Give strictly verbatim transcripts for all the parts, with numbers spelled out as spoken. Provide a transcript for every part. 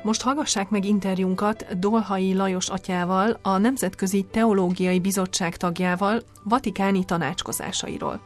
Most hallgassák meg interjúnkat Dolhai Lajos atyával, a Nemzetközi Teológiai Bizottság tagjával, vatikáni tanácskozásairól.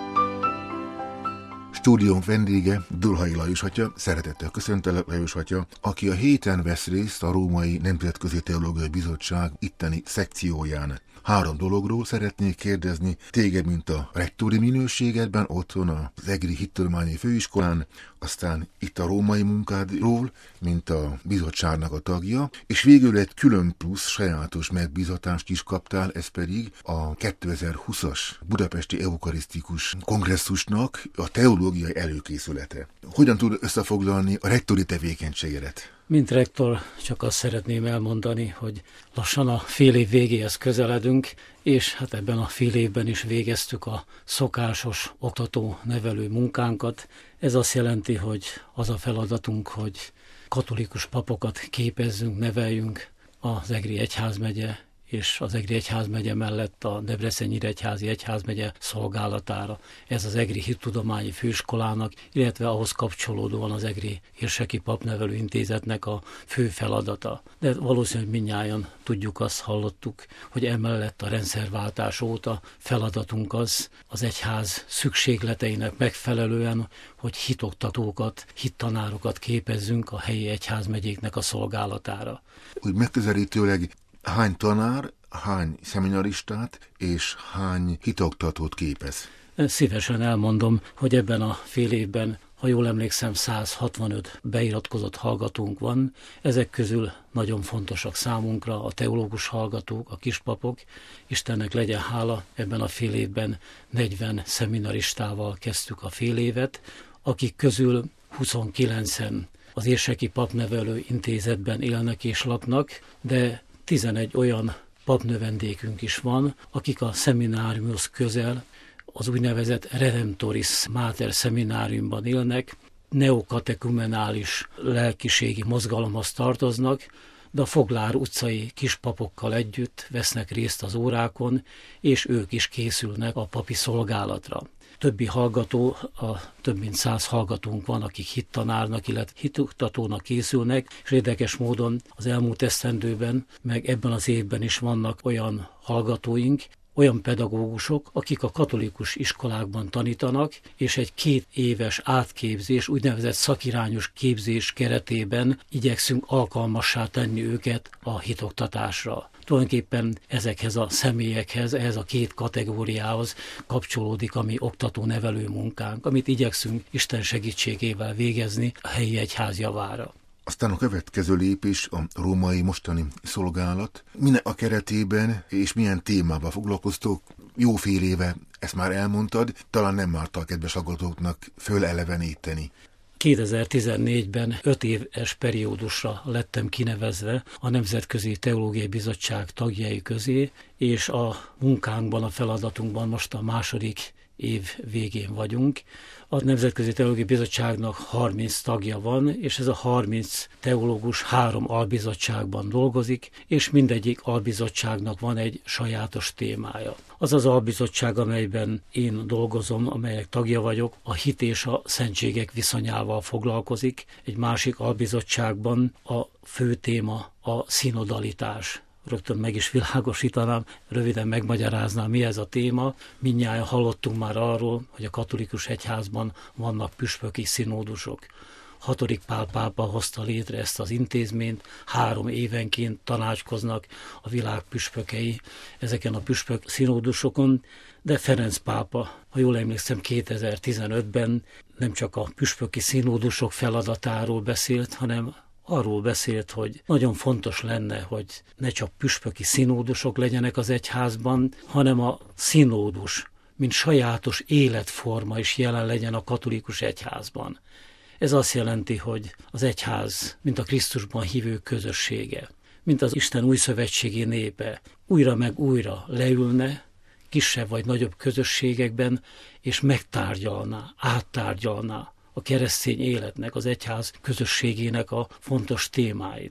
Stúdiónk vendége Dolhai Lajos atya, szeretettel köszöntelek, Lajos atya, aki a héten vesz részt a Római Nemzetközi Teológiai Bizottság itteni szekcióján. Három dologról szeretnék kérdezni téged, mint a rektori minőségedben, otthon az Egri Hittudományi Főiskolán, aztán itt a római munkádról, mint a bizottságnak a tagja, és végül egy külön plusz sajátos megbízatást is kaptál, ez pedig a kétezer-húszas Budapesti Eukarisztikus Kongresszusnak a teológiai előkészülete. Hogyan tud összefoglalni a rektori tevékenységedet? Mint rektor csak azt szeretném elmondani, hogy lassan a fél év végéhez közeledünk, és hát ebben a fél évben is végeztük a szokásos oktató-nevelő munkánkat. Ez azt jelenti, hogy az a feladatunk, hogy katolikus papokat képezzünk, neveljünk az Egri Egyházmegye és az Egri Egyházmegye mellett a Debrecen-Nyíregyházi Egyházmegye szolgálatára. Ez az Egri Hittudományi Főiskolának, illetve ahhoz kapcsolódóan az Egri Érseki Papnevelő Intézetnek a fő feladata. De valószínűleg mindnyájan tudjuk, azt hallottuk, hogy emellett a rendszerváltás óta feladatunk az, az egyház szükségleteinek megfelelően, hogy hitoktatókat, hittanárokat képezzünk a helyi egyházmegyéknek a szolgálatára. Úgy megközelítőleg hány tanár, hány szeminaristát és hány hitoktatót képez? Szívesen elmondom, hogy ebben a fél évben, ha jól emlékszem, száz hatvanöt beiratkozott hallgatónk van. Ezek közül nagyon fontosak számunkra a teológus hallgatók, a kispapok. Istennek legyen hála, ebben a fél évben negyven szeminaristával kezdtük a fél évet, akik közül huszonkilencen az Érseki Papnevelő Intézetben élnek és laknak, de tizenegy olyan papnövendékünk is van, akik a szemináriumhoz közel, az úgynevezett Redemptoris Mater szemináriumban élnek, neokatekumenális lelkiségi mozgalomhoz tartoznak, de a Foglár utcai kispapokkal együtt vesznek részt az órákon, és ők is készülnek a papi szolgálatra. Többi hallgató, a több mint száz hallgatónk van, akik hittanárnak, illetve hitoktatónak készülnek, és érdekes módon az elmúlt esztendőben, meg ebben az évben is vannak olyan hallgatóink, olyan pedagógusok, akik a katolikus iskolákban tanítanak, és egy két éves átképzés, úgynevezett szakirányos képzés keretében igyekszünk alkalmassá tenni őket a hitoktatásra. Tulajdonképpen ezekhez a személyekhez, ehhez a két kategóriához kapcsolódik a mi oktató-nevelő munkánk, amit igyekszünk Isten segítségével végezni a helyi egyház javára. Aztán a következő lépés a római mostani szolgálat. Minek a keretében és milyen témával foglalkoztok? Jó fél éve ezt már elmondtad, talán nem márta a kedves hallgatóknak föleleveníteni. kétezer-tizennégyben öt éves periódusra lettem kinevezve a Nemzetközi Teológiai Bizottság tagjai közé, és a munkánkban, a feladatunkban most a második év végén vagyunk. A Nemzetközi Teológiai Bizottságnak harminc tagja van, és ez a harminc teológus három albizottságban dolgozik, és mindegyik albizottságnak van egy sajátos témája. Az az albizottság, amelyben én dolgozom, amelyek tagja vagyok, a hit és a szentségek viszonyával foglalkozik. Egy másik albizottságban a fő téma a szinodalitás. Rögtön meg is világosítanám, röviden megmagyaráznám, mi ez a téma. Mindnyájan hallottunk már arról, hogy a katolikus egyházban vannak püspöki szinódusok. Hatodik Pál pápa hozta létre ezt az intézményt, három évenként tanácskoznak a világ püspökei ezeken a püspök szinódusokon, de Ferenc pápa, ha jól emlékszem, kétezer-tizenötben nem csak a püspöki szinódusok feladatáról beszélt, hanem arról beszélt, hogy nagyon fontos lenne, hogy ne csak püspöki szinódusok legyenek az egyházban, hanem a szinódus, mint sajátos életforma is jelen legyen a katolikus egyházban. Ez azt jelenti, hogy az egyház, mint a Krisztusban hívő közössége, mint az Isten újszövetségi népe, újra meg újra leülne, kisebb vagy nagyobb közösségekben, és megtárgyalná, áttárgyalná a keresztény életnek, az egyház közösségének a fontos témáit.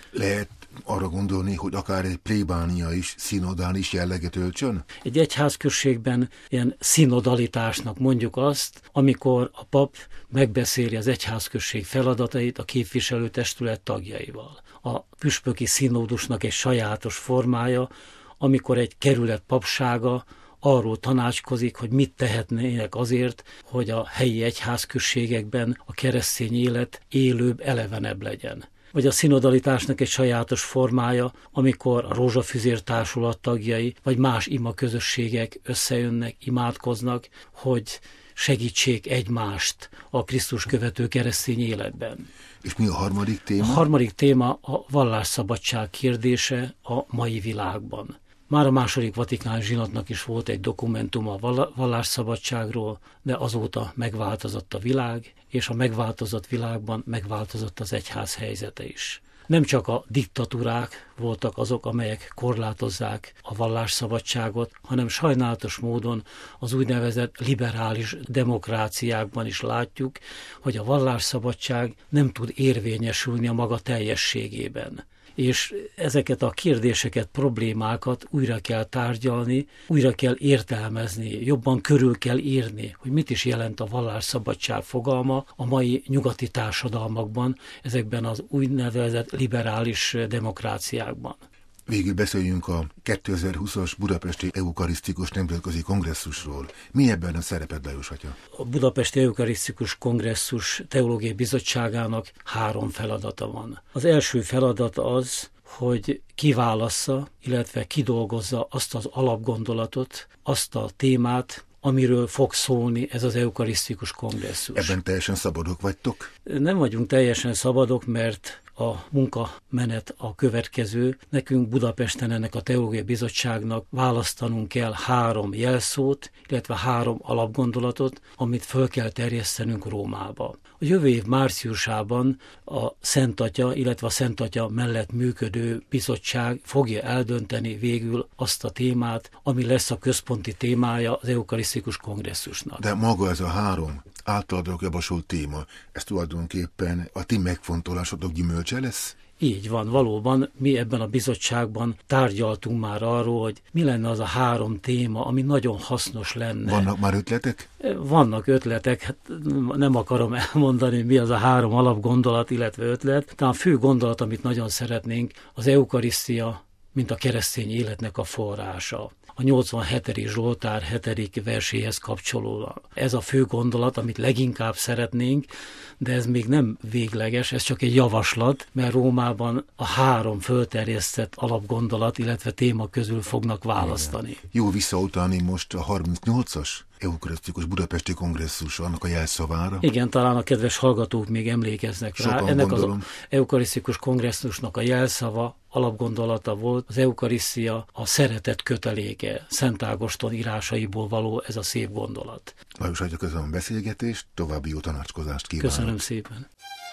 Lehet arra gondolni, hogy akár egy plébánia is, szinodális jelleget öltsön? Egy egyházközségben ilyen szinodalitásnak mondjuk azt, amikor a pap megbeszéli az egyházközség feladatait a képviselőtestület tagjaival. A püspöki színódusnak egy sajátos formája, amikor egy kerület papsága arról tanácskozik, hogy mit tehetnének azért, hogy a helyi egyházközségekben a keresztény élet élőbb, elevenebb legyen. Vagy a szinodalitásnak egy sajátos formája, amikor a Rózsafüzér Társulat tagjai, vagy más ima közösségek összejönnek, imádkoznak, hogy segítsék egymást a Krisztus követő keresztény életben. És mi a harmadik téma? A harmadik téma a vallásszabadság kérdése a mai világban. Már a második Vatikán zsinatnak is volt egy dokumentum a vallásszabadságról, de azóta megváltozott a világ, és a megváltozott világban megváltozott az egyház helyzete is. Nem csak a diktatúrák voltak azok, amelyek korlátozzák a vallásszabadságot, hanem sajnálatos módon az úgynevezett liberális demokráciákban is látjuk, hogy a vallásszabadság nem tud érvényesülni a maga teljességében. És ezeket a kérdéseket, problémákat újra kell tárgyalni, újra kell értelmezni, jobban körül kell írni, hogy mit is jelent a vallásszabadság fogalma a mai nyugati társadalmakban, ezekben az úgynevezett liberális demokráciákban. Végül beszéljünk a kétezer-húszas Budapesti Eukarisztikus Nemzetközi Kongresszusról. Mi ebben a szereped, Lajos atya? A Budapesti Eukarisztikus Kongresszus Teológiai Bizottságának három feladata van. Az első feladat az, hogy kiválassza, illetve kidolgozza azt az alapgondolatot, azt a témát, amiről fog szólni ez az eukarisztikus kongresszus. Ebben teljesen szabadok vagytok? Nem vagyunk teljesen szabadok, mert a munkamenet a következő. Nekünk Budapesten ennek a Teológiai Bizottságnak választanunk kell három jelszót, illetve három alapgondolatot, amit föl kell terjesztenünk Rómába. A jövő év márciusában a Szent Atya, illetve a Szent Atya mellett működő bizottság fogja eldönteni végül azt a témát, ami lesz a központi témája az eukarisztikus kongresszusnak. De maga ez a három általatok javasolt téma, ez tulajdonképpen a ti megfontolásotok gyümölcse lesz? Így van, valóban mi ebben a bizottságban tárgyaltunk már arról, hogy mi lenne az a három téma, ami nagyon hasznos lenne. Vannak már ötletek? Vannak ötletek, hát nem akarom elmondani, mi az a három alapgondolat, illetve ötlet. De a fő gondolat, amit nagyon szeretnénk, az eukarisztia, mint a keresztény életnek a forrása. A nyolcvanhetedik Zsoltár hetedik verséhez kapcsolódóan. Ez a fő gondolat, amit leginkább szeretnénk, de ez még nem végleges, ez csak egy javaslat, mert Rómában a három fölterjesztett alapgondolat, illetve téma közül fognak választani. Jó visszautalni most a harmincnyolcas Eukarisztikus Budapesti Kongresszus annak a jelszavára? Igen, talán a kedves hallgatók még emlékeznek rá. Sokan Ennek gondolom. az Eukarisztikus Kongresszusnak a jelszava, alapgondolata volt, az eukarisztia a szeretet köteléke, Szent Ágoston írásaiból való ez a szép gondolat. Lajos atya, köszönöm a beszélgetést, további jó tanácskozást kívánok. Köszönöm szépen.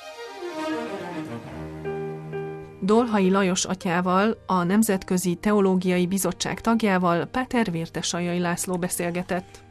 Dolhai Lajos atyával, a Nemzetközi Teológiai Bizottság tagjával Páter Vértesajai László beszélgetett.